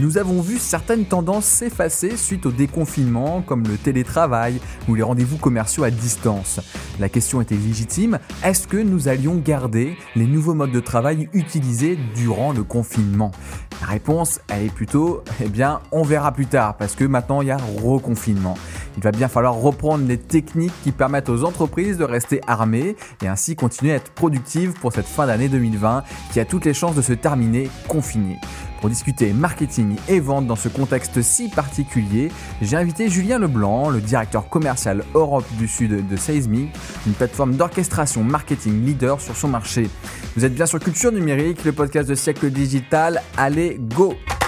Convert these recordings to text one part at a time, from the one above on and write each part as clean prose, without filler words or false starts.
Nous avons vu certaines tendances s'effacer suite au déconfinement, comme le télétravail ou les rendez-vous commerciaux à distance. La question était légitime, est-ce que nous allions garder les nouveaux modes de travail utilisés durant le confinement ? La réponse, elle est plutôt, on verra plus tard, parce que maintenant il y a reconfinement. Il va bien falloir reprendre les techniques qui permettent aux entreprises de rester armées et ainsi continuer à être productives pour cette fin d'année 2020 qui a toutes les chances de se terminer confinée. Pour discuter marketing et vente dans ce contexte si particulier, j'ai invité Julien Leblanc, le directeur commercial Europe du Sud de Seismic, une plateforme d'orchestration marketing leader sur son marché. Vous êtes bien sur Culture Numérique, le podcast de Siècle Digital. Allez, go!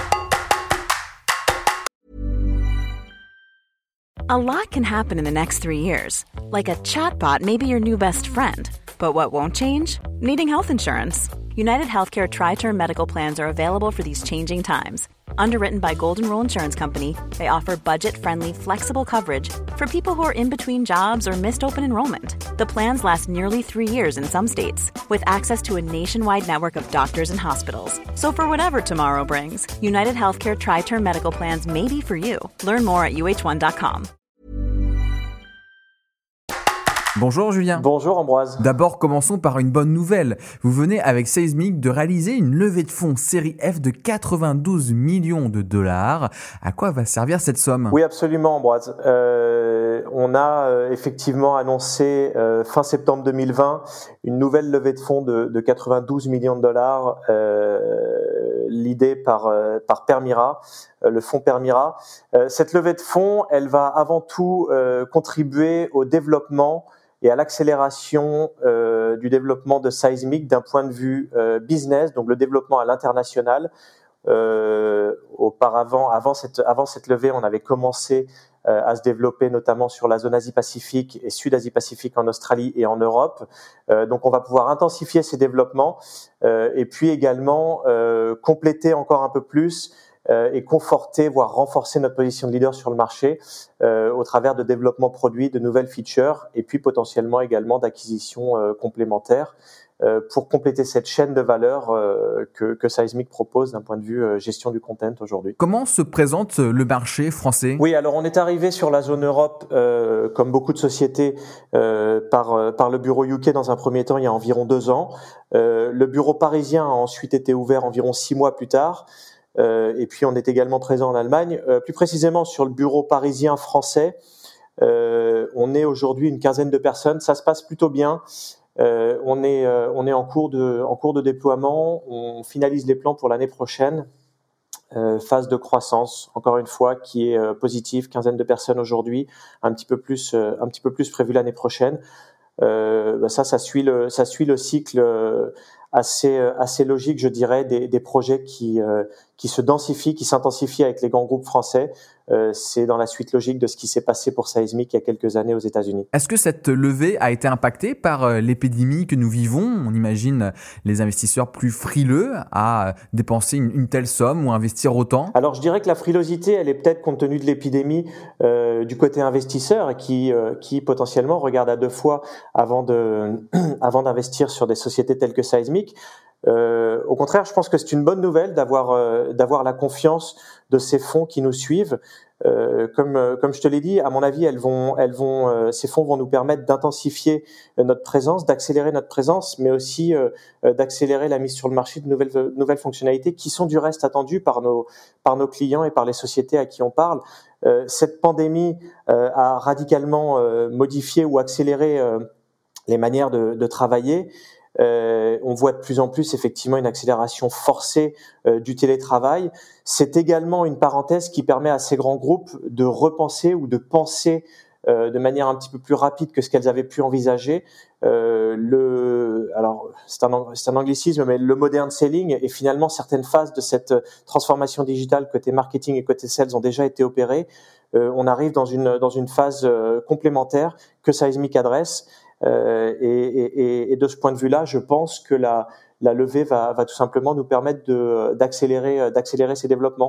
A lot can happen in the next 3 years. Like a chatbot may be your new best friend. But what won't change? Needing health insurance. United Healthcare Tri-Term Medical Plans are available for these changing times. Underwritten by Golden Rule Insurance Company, they offer budget-friendly, flexible coverage for people who are in between jobs or missed open enrollment. The plans last nearly 3 years in some states, with access to a nationwide network of doctors and hospitals. So for whatever tomorrow brings, United Healthcare Tri-Term Medical Plans may be for you. Learn more at uh1.com. Bonjour Julien. Bonjour Ambroise. D'abord, commençons par une bonne nouvelle. Vous venez avec Seismic de réaliser une levée de fonds série F de 92 millions de dollars. À quoi va servir cette somme ? Oui, absolument Ambroise. On a effectivement annoncé fin septembre 2020 une nouvelle levée de fonds de 92 millions de dollars l'idée par Permira, le fonds Permira. Cette levée de fonds, elle va avant tout contribuer au développement et à l'accélération du développement de Seismic d'un point de vue business, donc le développement à l'international. Auparavant, avant cette levée, on avait commencé à se développer notamment sur la zone Asie-Pacifique et Sud-Asie-Pacifique en Australie et en Europe. Donc on va pouvoir intensifier ces développements et puis également compléter encore un peu plus et conforter, voire renforcer notre position de leader sur le marché au travers de développement produit, de nouvelles features et puis potentiellement également d'acquisitions complémentaires pour compléter cette chaîne de valeur que Seismic propose d'un point de vue gestion du content aujourd'hui. Comment se présente le marché français ? Oui, alors on est arrivé sur la zone Europe, comme beaucoup de sociétés, par le bureau UK dans un premier temps il y a environ 2 ans. Le bureau parisien a ensuite été ouvert environ 6 mois plus tard. Et puis on est également présent en Allemagne. Plus précisément sur le bureau parisien français, on est aujourd'hui une quinzaine de personnes. Ça se passe plutôt bien. On est en cours de déploiement. On finalise les plans pour l'année prochaine. Phase de croissance, encore une fois, qui est positive. Quinzaine de personnes aujourd'hui, un petit peu plus prévu l'année prochaine. Ça suit le cycle assez logique, je dirais, des projets qui se densifient, qui s'intensifient avec les grands groupes français. C'est dans la suite logique de ce qui s'est passé pour Seismic il y a quelques années aux États-Unis. Est-ce que cette levée a été impactée par l'épidémie que nous vivons ? On imagine les investisseurs plus frileux à dépenser une telle somme ou investir autant. Alors je dirais que la frilosité, elle est peut-être compte tenu de l'épidémie du côté investisseur qui potentiellement regarde à 2 fois avant d'investir sur des sociétés telles que Seismic. Au contraire, je pense que c'est une bonne nouvelle d'avoir la confiance de ces fonds qui nous suivent. Comme je te l'ai dit, à mon avis, ces fonds vont nous permettre d'intensifier notre présence, d'accélérer notre présence, mais aussi d'accélérer la mise sur le marché de nouvelles fonctionnalités qui sont du reste attendues par nos clients et par les sociétés à qui on parle. Cette pandémie a radicalement modifié ou accéléré les manières de travailler. On voit de plus en plus effectivement une accélération forcée du télétravail. C'est également une parenthèse qui permet à ces grands groupes de repenser ou de penser de manière un petit peu plus rapide que ce qu'elles avaient pu envisager. Alors c'est un anglicisme, mais le modern selling et finalement certaines phases de cette transformation digitale côté marketing et côté sales ont déjà été opérées. On arrive dans une phase complémentaire que Seismic adresse. Et de ce point de vue-là, je pense que la levée va tout simplement nous permettre d'accélérer ces développements.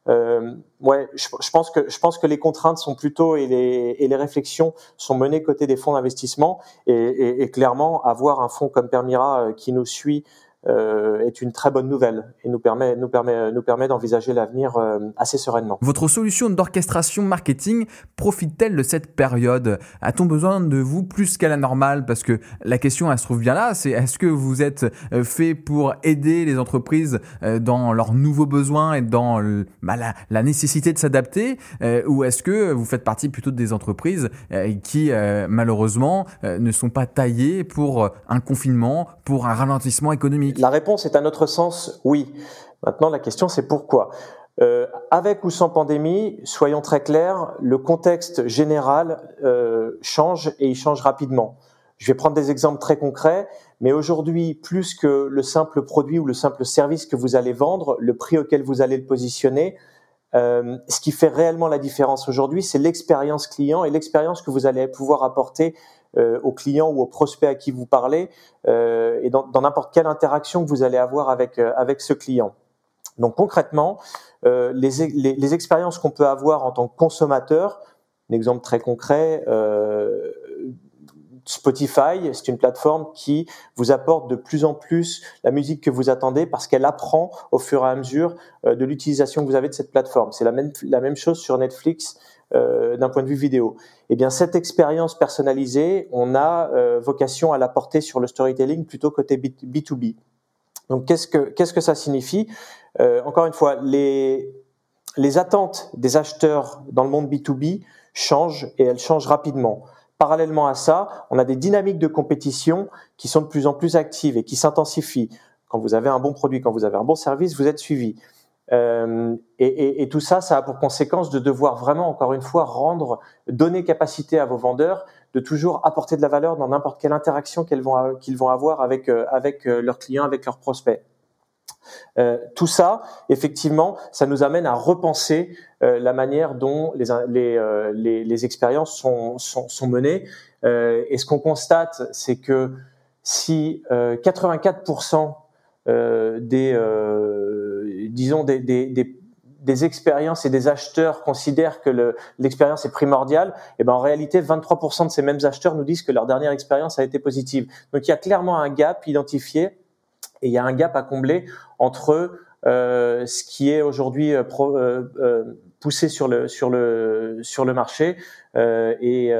Je pense que les contraintes sont plutôt et les réflexions sont menées côté des fonds d'investissement et clairement avoir un fonds comme Permira qui nous suit est une très bonne nouvelle et nous permet d'envisager l'avenir assez sereinement. Votre solution d'orchestration marketing profite-t-elle de cette période ? A-t-on besoin de vous plus qu'à la normale ? Parce que la question, elle se trouve bien là, c'est est-ce que vous êtes fait pour aider les entreprises dans leurs nouveaux besoins et dans la nécessité de s'adapter, ou est-ce que vous faites partie plutôt des entreprises qui malheureusement ne sont pas taillées pour un confinement, pour un ralentissement économique ? La réponse est à notre sens oui. Maintenant, la question c'est pourquoi. Avec ou sans pandémie, soyons très clairs, le contexte général change et il change rapidement. Je vais prendre des exemples très concrets, mais aujourd'hui, plus que le simple produit ou le simple service que vous allez vendre, le prix auquel vous allez le positionner, ce qui fait réellement la différence aujourd'hui, c'est l'expérience client et l'expérience que vous allez pouvoir apporter aux clients ou aux prospects à qui vous parlez et dans n'importe quelle interaction que vous allez avoir avec ce client. Donc concrètement, les expériences qu'on peut avoir en tant que consommateur, un exemple très concret, Spotify, c'est une plateforme qui vous apporte de plus en plus la musique que vous attendez parce qu'elle apprend au fur et à mesure de l'utilisation que vous avez de cette plateforme. C'est la même chose sur Netflix d'un point de vue vidéo. Eh bien, cette expérience personnalisée, on a vocation à la porter sur le storytelling plutôt côté B2B. Donc, qu'est-ce que ça signifie ? Encore une fois, les attentes des acheteurs dans le monde B2B changent et elles changent rapidement. Parallèlement à ça, on a des dynamiques de compétition qui sont de plus en plus actives et qui s'intensifient. Quand vous avez un bon produit, quand vous avez un bon service, vous êtes suivi. Et tout ça, ça a pour conséquence de devoir vraiment, encore une fois, donner capacité à vos vendeurs de toujours apporter de la valeur dans n'importe quelle interaction qu'ils vont avoir avec leurs clients, avec leurs prospects. Tout ça, effectivement, ça nous amène à repenser la manière dont les expériences sont menées. Et ce qu'on constate, c'est que si 84% des expériences et des acheteurs considèrent que l'expérience est primordiale, et ben en réalité 23% de ces mêmes acheteurs nous disent que leur dernière expérience a été positive. Donc il y a clairement un gap identifié. Et il y a un gap à combler entre ce qui est aujourd'hui poussé sur le marché et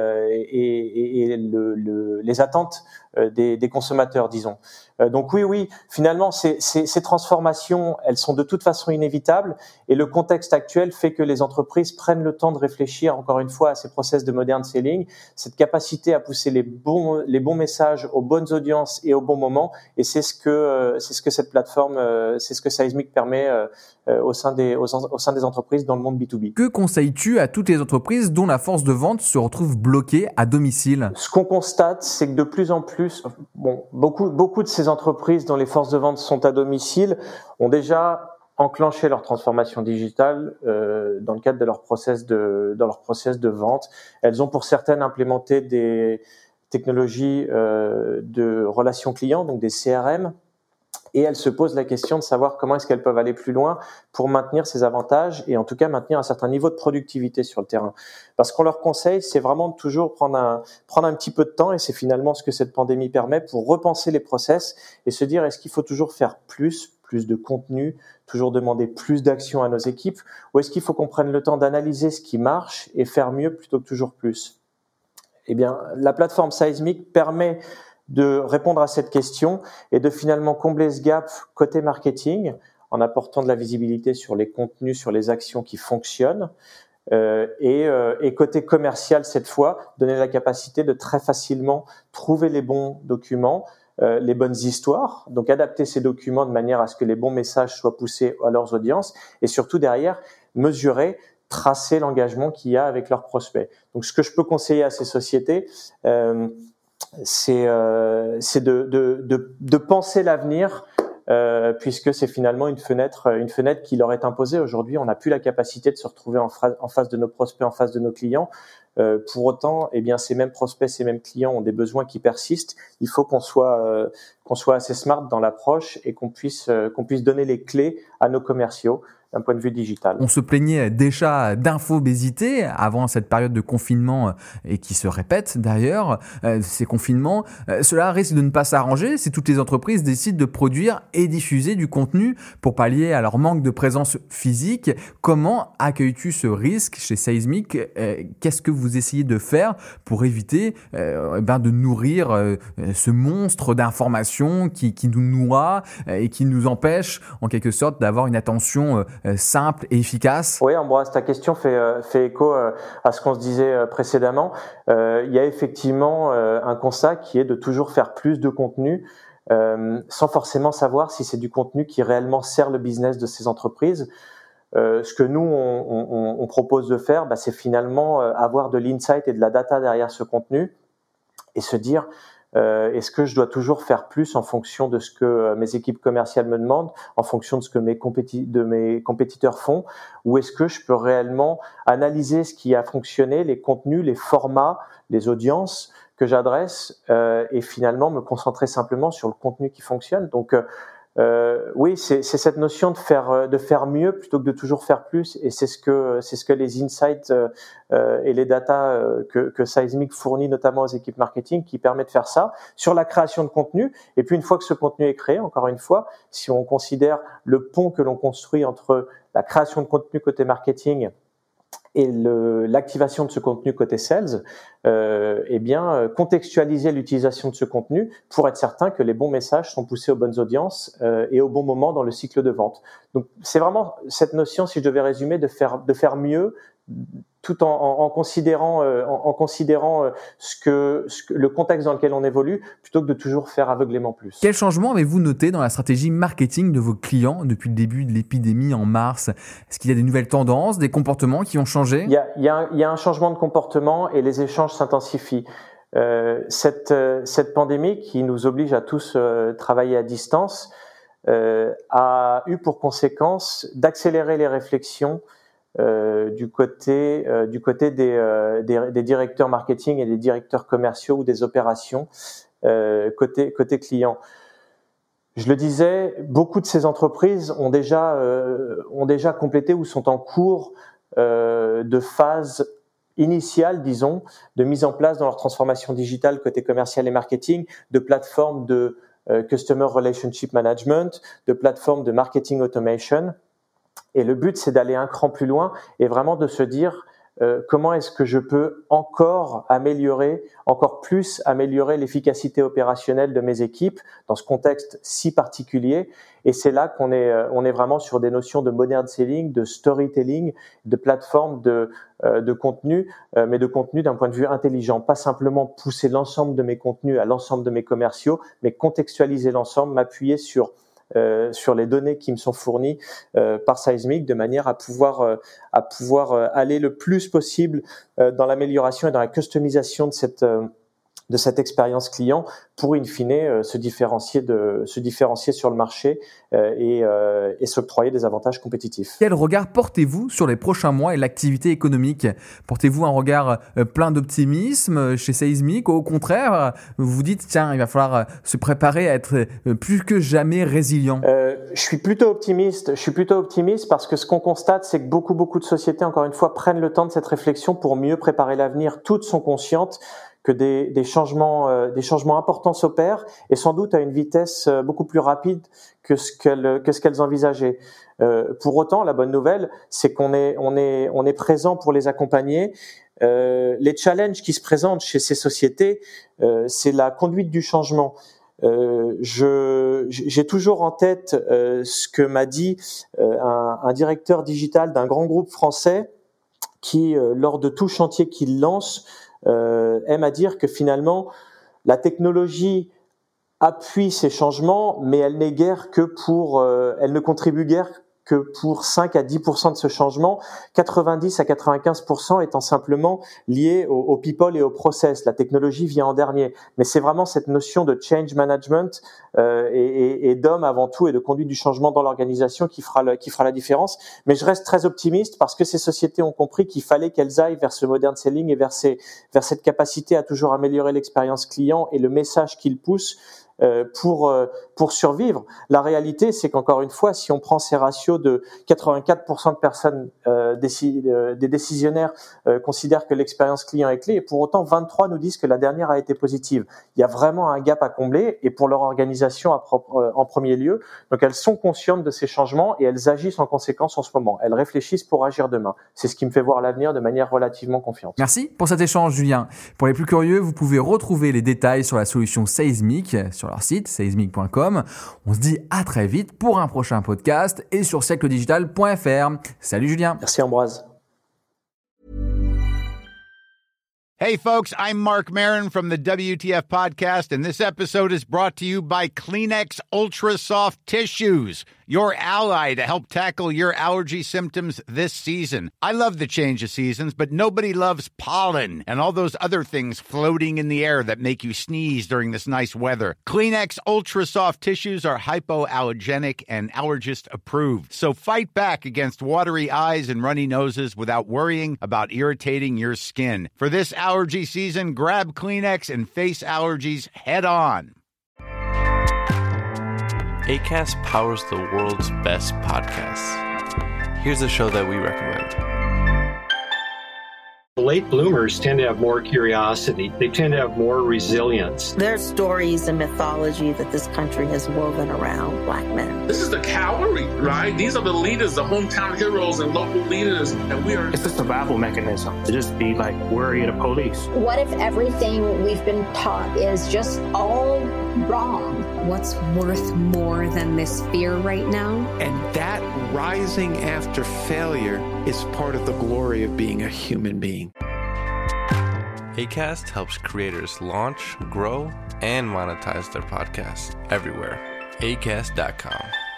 les attentes des consommateurs, disons. Donc oui, finalement, ces transformations, elles sont de toute façon inévitables et le contexte actuel fait que les entreprises prennent le temps de réfléchir, encore une fois, à ces process de modern selling, cette capacité à pousser les bons messages aux bonnes audiences et au bon moment. Et c'est ce que cette plateforme, c'est ce que Seismic permet au sein des entreprises dans le monde B2B. Que conseilles-tu à toutes les entreprises dont la force de vente se retrouve bloquée à domicile ? Ce qu'on constate, c'est que de plus en plus, beaucoup de ces entreprises dont les forces de vente sont à domicile ont déjà enclenché leur transformation digitale dans le cadre de leur process de vente. Elles ont pour certaines implémenté des technologies de relations clients, donc des CRM. Et elles se posent la question de savoir comment est-ce qu'elles peuvent aller plus loin pour maintenir ces avantages et en tout cas maintenir un certain niveau de productivité sur le terrain. Parce qu'on leur conseille, c'est vraiment de toujours prendre un petit peu de temps et c'est finalement ce que cette pandémie permet pour repenser les process et se dire est-ce qu'il faut toujours faire plus de contenu, toujours demander plus d'actions à nos équipes ou est-ce qu'il faut qu'on prenne le temps d'analyser ce qui marche et faire mieux plutôt que toujours plus ? Eh bien, la plateforme Seismic permet de répondre à cette question et de finalement combler ce gap côté marketing en apportant de la visibilité sur les contenus, sur les actions qui fonctionnent et côté commercial cette fois, donner la capacité de très facilement trouver les bons documents, les bonnes histoires, donc adapter ces documents de manière à ce que les bons messages soient poussés à leurs audiences et surtout derrière mesurer, tracer l'engagement qu'il y a avec leurs prospects. Donc ce que je peux conseiller à ces sociétés, c'est de penser l'avenir puisque c'est finalement une fenêtre qui leur est imposée. Aujourd'hui, on n'a plus la capacité de se retrouver en face de nos prospects, en face de nos clients. Pour autant, eh bien, ces mêmes prospects, ces mêmes clients ont des besoins qui persistent. Il faut qu'on soit assez smart dans l'approche et qu'on puisse donner les clés à nos commerciaux d'un point de vue digital. On se plaignait déjà d'infobésité avant cette période de confinement et qui se répète d'ailleurs, ces confinements. Cela risque de ne pas s'arranger si toutes les entreprises décident de produire et diffuser du contenu pour pallier à leur manque de présence physique. Comment accueilles-tu ce risque chez Seismic ? Qu'est-ce que vous essayez de faire pour éviter de nourrir ce monstre d'informations qui nous noie et qui nous empêche en quelque sorte d'avoir une attention simple et efficace? Oui, Ambroise, ta question fait écho à ce qu'on se disait précédemment. Il y a effectivement un constat qui est de toujours faire plus de contenu sans forcément savoir si c'est du contenu qui réellement sert le business de ces entreprises. Ce que nous, on propose de faire, c'est finalement avoir de l'insight et de la data derrière ce contenu et se dire est-ce que je dois toujours faire plus en fonction de ce que mes équipes commerciales me demandent, en fonction de ce que mes compétiteurs font, ou est-ce que je peux réellement analyser ce qui a fonctionné, les contenus, les formats, les audiences que j'adresse et finalement me concentrer simplement sur le contenu qui fonctionne. Donc oui, c'est cette notion de faire mieux plutôt que de toujours faire plus, et c'est ce que les insights et les data que Seismic fournit notamment aux équipes marketing qui permet de faire ça sur la création de contenu. Et puis une fois que ce contenu est créé, encore une fois, si on considère le pont que l'on construit entre la création de contenu côté marketing et l'activation de ce contenu côté sales, contextualiser l'utilisation de ce contenu pour être certain que les bons messages sont poussés aux bonnes audiences et au bon moment dans le cycle de vente. Donc c'est vraiment cette notion, si je devais résumer, de faire mieux, tout en considérant le contexte dans lequel on évolue, plutôt que de toujours faire aveuglément plus. Quel changement avez-vous noté dans la stratégie marketing de vos clients depuis le début de l'épidémie en mars ? Est-ce qu'il y a des nouvelles tendances, des comportements qui ont changé ? Il y a un changement de comportement et les échanges s'intensifient. Cette pandémie qui nous oblige à tous travailler à distance a eu pour conséquence d'accélérer les réflexions du côté des directeurs marketing et des directeurs commerciaux ou des opérations côté client. Je le disais, beaucoup de ces entreprises ont déjà complété ou sont en cours de phase initiale, disons, de mise en place dans leur transformation digitale côté commercial et marketing, de plateformes de Customer Relationship Management, de plateformes de Marketing Automation. Et le but, c'est d'aller un cran plus loin et vraiment de se dire comment est-ce que je peux encore plus améliorer l'efficacité opérationnelle de mes équipes dans ce contexte si particulier. Et c'est là qu'on est vraiment sur des notions de modern selling, de storytelling, de plateforme de contenu, mais de contenu d'un point de vue intelligent. Pas simplement pousser l'ensemble de mes contenus à l'ensemble de mes commerciaux, mais contextualiser l'ensemble, m'appuyer sur les données qui me sont fournies par Seismic de manière à pouvoir aller le plus possible dans l'amélioration et dans la customisation de cette expérience client pour in fine se différencier sur le marché et s'octroyer des avantages compétitifs. Quel regard portez-vous sur les prochains mois et l'activité économique ? Portez-vous un regard plein d'optimisme chez Seismic ou au contraire, vous vous dites tiens, il va falloir se préparer à être plus que jamais résilient ? Je suis plutôt optimiste parce que ce qu'on constate, c'est que beaucoup de sociétés, encore une fois, prennent le temps de cette réflexion pour mieux préparer l'avenir. Toutes sont conscientes que des changements importants s'opèrent et sans doute à une vitesse beaucoup plus rapide que ce qu'elles envisageaient. Pour autant, la bonne nouvelle, c'est qu'on est présent pour les accompagner. Les challenges qui se présentent chez ces sociétés, c'est la conduite du changement. J'ai toujours en tête ce que m'a dit un directeur digital d'un grand groupe français qui, lors de tout chantier qu'il lance, aime à dire que finalement la technologie appuie ces changements, mais elle ne contribue guère que pour 5 à 10% de ce changement, 90 à 95% étant simplement liés au people et au process. La technologie vient en dernier. Mais c'est vraiment cette notion de change management et d'homme avant tout et de conduite du changement dans l'organisation qui fera la différence. Mais je reste très optimiste parce que ces sociétés ont compris qu'il fallait qu'elles aillent vers ce modern selling et vers cette capacité à toujours améliorer l'expérience client et le message qu'ils poussent pour survivre. La réalité, c'est qu'encore une fois, si on prend ces ratios de 84% de personnes, des décisionnaires considèrent que l'expérience client est clé, et pour autant 23 nous disent que la dernière a été positive. Il y a vraiment un gap à combler, et pour leur organisation en premier lieu. Donc elles sont conscientes de ces changements et elles agissent en conséquence en ce moment. Elles réfléchissent pour agir demain. C'est ce qui me fait voir l'avenir de manière relativement confiante. Merci pour cet échange, Julien. Pour les plus curieux, vous pouvez retrouver les détails sur la solution Seismic sur leur site seismic.com. On se dit à très vite pour un prochain podcast et sur siècledigital.fr. Salut Julien. Merci Ambroise. Hey folks, I'm Mark Maron from the WTF podcast, and this episode is brought to you by Kleenex Ultra Soft Tissues, your ally to help tackle your allergy symptoms this season. I love the change of seasons, but nobody loves pollen and all those other things floating in the air that make you sneeze during this nice weather. Kleenex Ultra Soft Tissues are hypoallergenic and allergist approved, so fight back against watery eyes and runny noses without worrying about irritating your skin. For this allergy season, grab Kleenex and face allergies head on. Acast powers the world's best podcasts. Here's a show that we recommend. Late bloomers tend to have more curiosity. They tend to have more resilience. There's stories and mythology that this country has woven around Black men. This is the cavalry, right? These are the leaders, the hometown heroes and local leaders. And we are... It's a survival mechanism to just be like worry of the police. What if everything we've been taught is just all wrong? What's worth more than this fear right now? And that rising after failure is part of the glory of being a human being. Acast helps creators launch, grow, and monetize their podcasts everywhere. Acast.com.